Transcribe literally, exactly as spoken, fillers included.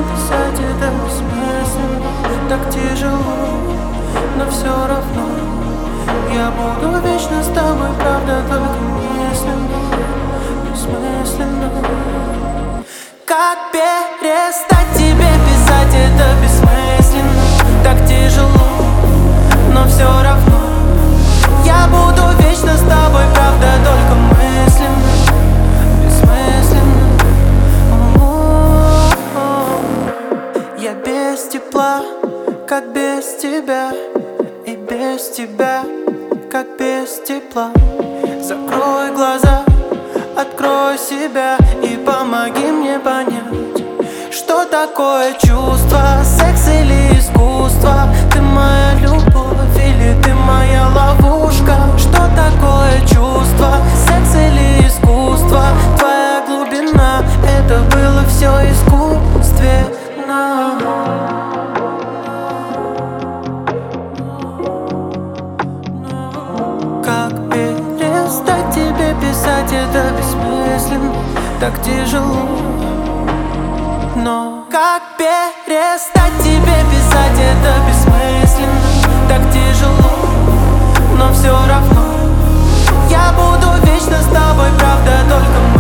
писать это бессмысленно. Так тяжело, но все равно я буду вечно с тобой, правда, только мысленно, бессмысленно. Как перестать тебе писать это бессмысленно? Так тяжело, но все равно я буду вечно с тобой, правда, только мысленно, бессмысленно. О-о-о. Я без тепла, как без тебя, и без тебя, как без тепла. Закрой глаза, открой себя и помоги мне понять, что такое чувство, секс или искусство. Ты моя любовь или ты моя ловушка? Что такое чувство, секс или искусство? Твоя глубина, это было все искусственно. Как перестать тебе писать это бессмысленно? Так тяжело, но как перестать тебе писать это бессмысленно? Так тяжело, но все равно я буду вечно с тобой, правда, только мы.